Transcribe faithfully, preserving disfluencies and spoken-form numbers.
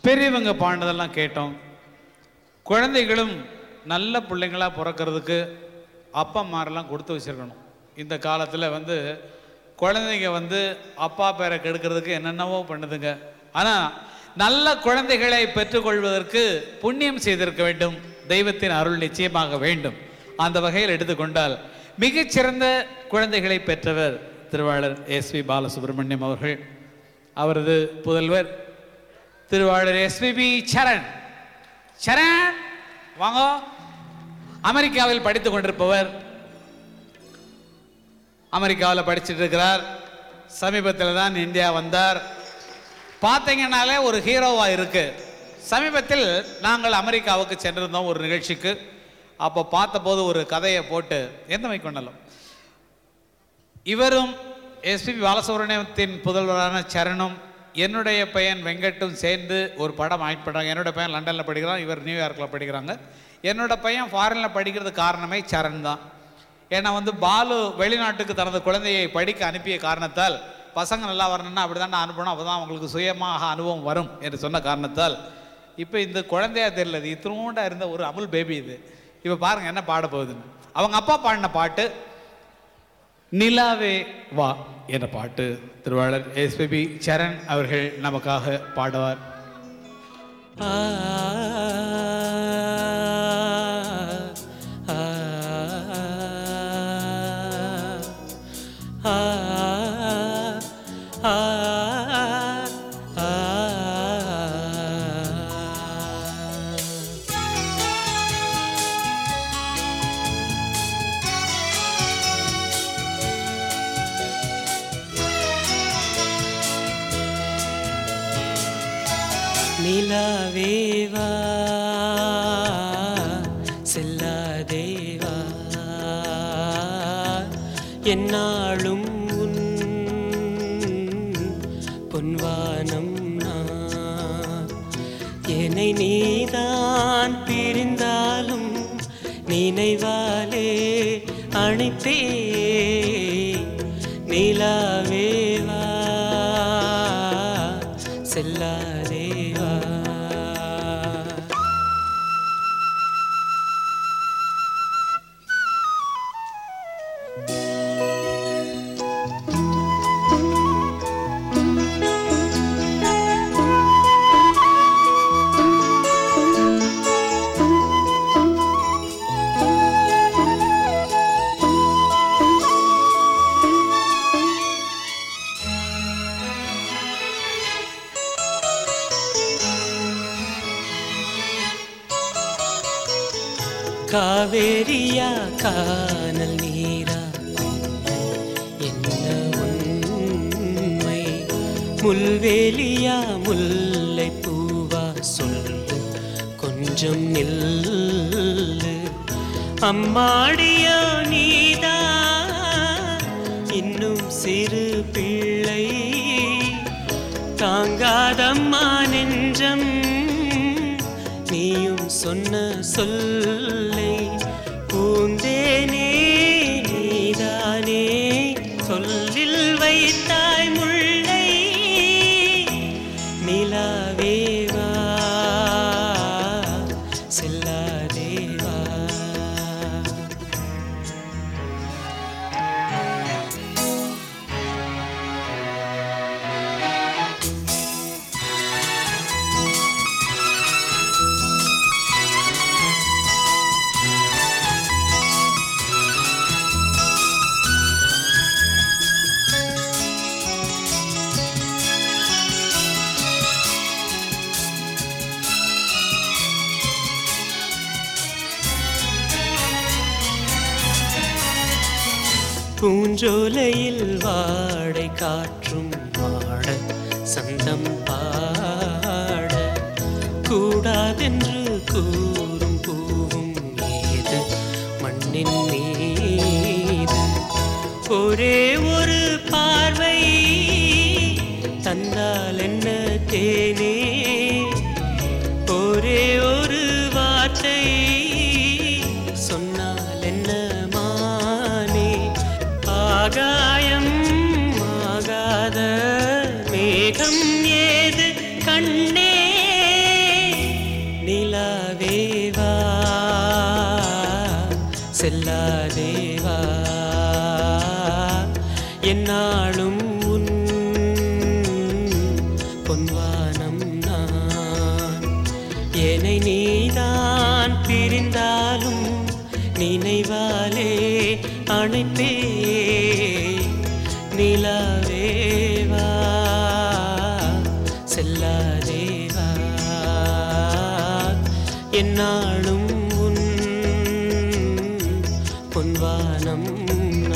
பெரியவங்க பாண்டதெல்லாம் கேட்டோம். குழந்தைகளும் நல்ல பிள்ளைங்களாக பிறக்கிறதுக்கு அப்பா அம்மாரெல்லாம் கொடுத்து வச்சுருக்கணும். இந்த காலத்தில் வந்து குழந்தைங்க வந்து அப்பா பேரை கெடுக்கிறதுக்கு என்னென்னவோ பண்ணுதுங்க. ஆனால் நல்ல குழந்தைகளை பெற்றுக்கொள்வதற்கு புண்ணியம் செய்திருக்க வேண்டும். தெய்வத்தின் அருள் நிச்சயமாக வேண்டும். அந்த வகையில் எடுத்துக்கொண்டால் மிகச்சிறந்த குழந்தைகளை பெற்றவர் திருவாளர் எஸ் வி பாலசுப்ரமணியம் அவர்கள். அவரது புதல்வர் திருவாளர் எஸ் பி சரண். சரண் வாங்க. அமெரிக்காவில் படித்து கொண்டிருப்பவர். அமெரிக்காவில் படிச்சுட்டு இருக்கிறார். சமீபத்தில் தான் இந்தியா வந்தார். பார்த்தீங்கன்னாலே ஒரு ஹீரோவாக இருக்கு. சமீபத்தில் நாங்கள் அமெரிக்காவுக்கு சென்றிருந்தோம் ஒரு நிகழ்ச்சிக்கு. அப்போ பார்த்தபோது ஒரு கதையை போட்டு எந்த வைக்கொண்டாலும் இவரும் எஸ்பிபி பாலசுப்ரமணியத்தின் புதல்வரான சரணும் என்னுடைய பையன் வெங்கட்டும் சேர்ந்து ஒரு படம் ஆக்ட் பண்ணுறாங்க. என்னோட பையன் லண்டனில் படிக்கிறான், இவர் நியூயார்க்கில் படிக்கிறாங்க. என்னோட பையன் ஃபாரினில் படிக்கிறது காரணமே சரண் தான். ஏன்னா வந்து பாலு வெளிநாட்டுக்கு தனது குழந்தையை படிக்க அனுப்பிய காரணத்தால் பசங்க நல்லா வரணும்னா அப்படி தான் அனுப்பணும், அப்போ தான் அவங்களுக்கு சுயமாக அனுபவம் வரும் என்று சொன்ன காரணத்தால் இப்போ இந்த குழந்தையா தெரியல, இது இத்தினோண்டா இருந்த ஒரு அமுல் பேபி இது. இப்போ பாருங்கள் என்ன பாட போகுதுன்னு. அவங்க அப்பா பாடின பாட்டு நிலாவே வா என்ற பாட்டு திருவாளர் எஸ்பிபி சரண் அவர்கள் நமக்காக பாடுவார். ஆ நிலாவேவா செல்லாதேவா என்னாலும் உன் பொன்வானம் நான். என்னை நீதான் பிரிந்தாலும் நினைவாலே அணைப்பே. நிலாவேவா செல்லாதேவா. காவேரியா கானல் நீரா என்ன உண்மை? முல்வேலியா முல்லை பூவா சொல்லு கொஞ்சம் நில்லு. அம்மாடியா நீதா இன்னும் சிறு பிள்ளை. தாங்காதம்மா நெஞ்சம் நீயும் சொன்ன சொல்லை. பூந்தேனே நீதானே சொல்லில் வைத்தாய் முல்லை. நிலாவேவா செல்லாதேவா. பூஞ்சோலையில் வாடை காற்றும் மாட சந்தம் பாட கூடாதென்று கூறும் பூவும் ஏது மண்ணின் மீது. ஒரே ஒரு பார்வை தந்தால் என்ன தேனே. ஒரே ஒரு வார்த்தை சொன்னால் என்ன மானே. ஆகாயம் ஆகாத மேகம் ஏது கண்ணே. செல்லாதேவா செல்லாதேவா என்னாலும் உன் பொன்வானம் நான் என்னை நீதான் பிரிந்தாலும் நினைவாலே அணைப்பே நிலாவேவா செல்லாதேவா என்னாலும் உன் பொன்வானம்